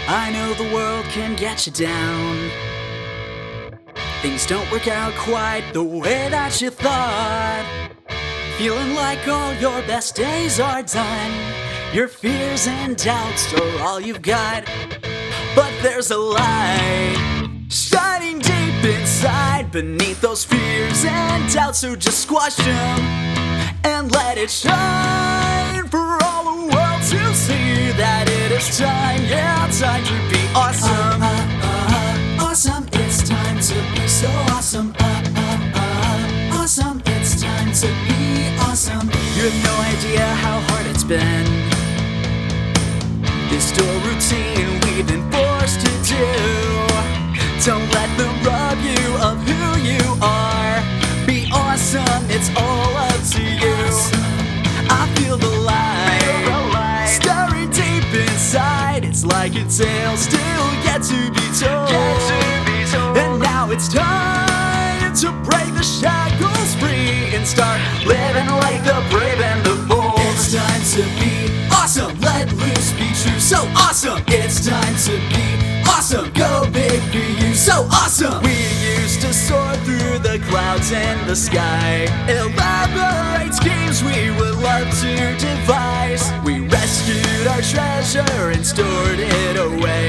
I know the world can get you down. Things don't work out quite the way that you thought. Feeling like all your best days are done. Your fears and doubts are all you've got. But there's a light shining deep inside. Beneath those fears and doubts, so just squash them and let it shine for all the world to see that it is time, yeah, time to be awesome. Awesome, it's time to be so awesome. Awesome, it's time to be awesome. You have no idea how hard it's been, this dull routine we've been forced to do. Don't let them rob you of who you are. Be awesome, it's all up to you. I feel the light stirring deep inside. It's like a tale still yet to be told. And now it's time to break the shackles free and start living like the brave and the bold. It's time to be awesome, let loose, be true, so awesome. It's time to be awesome, go big for you, so awesome. We used to soar through the clouds and the sky, elaborate schemes we would love to devise. We rescued our treasure and stored it away.